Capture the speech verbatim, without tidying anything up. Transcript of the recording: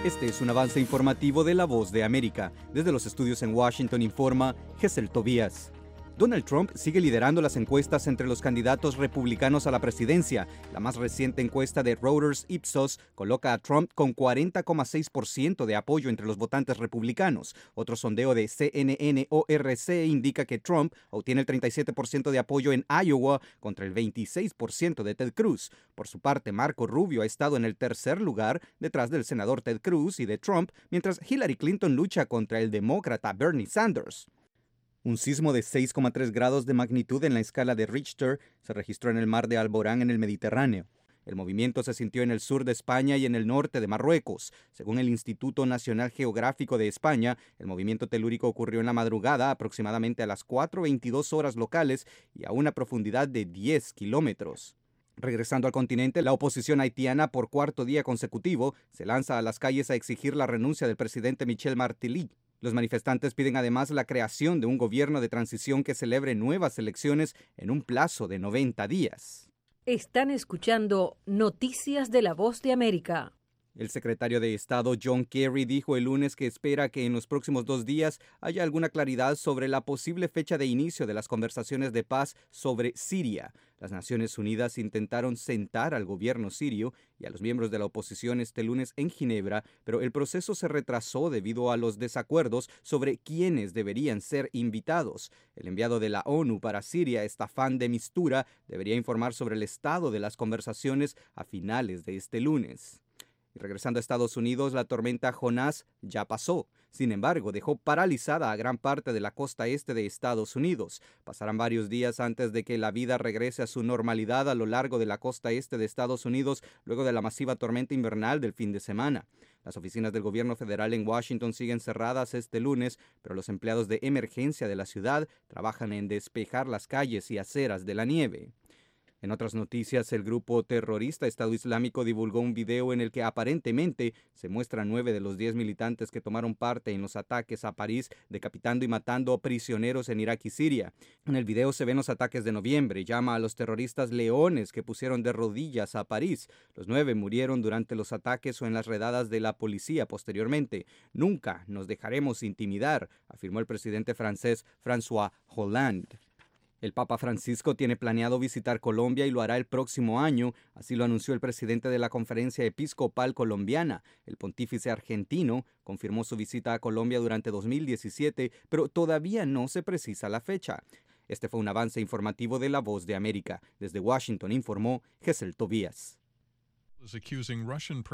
Este es un avance informativo de La Voz de América. Desde los estudios en Washington informa Gesel Tobías. Donald Trump sigue liderando las encuestas entre los candidatos republicanos a la presidencia. La más reciente encuesta de Reuters Ipsos coloca a Trump con cuarenta coma seis por ciento de apoyo entre los votantes republicanos. Otro sondeo de C N N O R C indica que Trump obtiene el treinta y siete por ciento de apoyo en Iowa contra el veintiséis por ciento de Ted Cruz. Por su parte, Marco Rubio ha estado en el tercer lugar detrás del senador Ted Cruz y de Trump, mientras Hillary Clinton lucha contra el demócrata Bernie Sanders. Un sismo de seis coma tres grados de magnitud en la escala de Richter se registró en el mar de Alborán en el Mediterráneo. El movimiento se sintió en el sur de España y en el norte de Marruecos. Según el Instituto Nacional Geográfico de España, el movimiento telúrico ocurrió en la madrugada aproximadamente a las cuatro veintidós horas locales y a una profundidad de diez kilómetros. Regresando al continente, la oposición haitiana por cuarto día consecutivo se lanza a las calles a exigir la renuncia del presidente Michel Martelly. Los manifestantes piden además la creación de un gobierno de transición que celebre nuevas elecciones en un plazo de noventa días. Están escuchando Noticias de La Voz de América. El secretario de Estado John Kerry dijo el lunes que espera que en los próximos dos días haya alguna claridad sobre la posible fecha de inicio de las conversaciones de paz sobre Siria. Las Naciones Unidas intentaron sentar al gobierno sirio y a los miembros de la oposición este lunes en Ginebra, pero el proceso se retrasó debido a los desacuerdos sobre quiénes deberían ser invitados. El enviado de la ONU para Siria, Staffan de Mistura, debería informar sobre el estado de las conversaciones a finales de este lunes. Y regresando a Estados Unidos, la tormenta Jonás ya pasó. Sin embargo, dejó paralizada a gran parte de la costa este de Estados Unidos. Pasarán varios días antes de que la vida regrese a su normalidad a lo largo de la costa este de Estados Unidos, luego de la masiva tormenta invernal del fin de semana. Las oficinas del gobierno federal en Washington siguen cerradas este lunes, pero los empleados de emergencia de la ciudad trabajan en despejar las calles y aceras de la nieve. En otras noticias, el grupo terrorista Estado Islámico divulgó un video en el que aparentemente se muestran nueve de los diez militantes que tomaron parte en los ataques a París, decapitando y matando prisioneros en Irak y Siria. En el video se ven los ataques de noviembre y llama a los terroristas leones que pusieron de rodillas a París. Los nueve murieron durante los ataques o en las redadas de la policía posteriormente. Nunca nos dejaremos intimidar, afirmó el presidente francés François Hollande. El Papa Francisco tiene planeado visitar Colombia y lo hará el próximo año, así lo anunció el presidente de la Conferencia Episcopal Colombiana. El pontífice argentino confirmó su visita a Colombia durante dos mil diecisiete, pero todavía no se precisa la fecha. Este fue un avance informativo de La Voz de América. Desde Washington informó Gesel Tobías.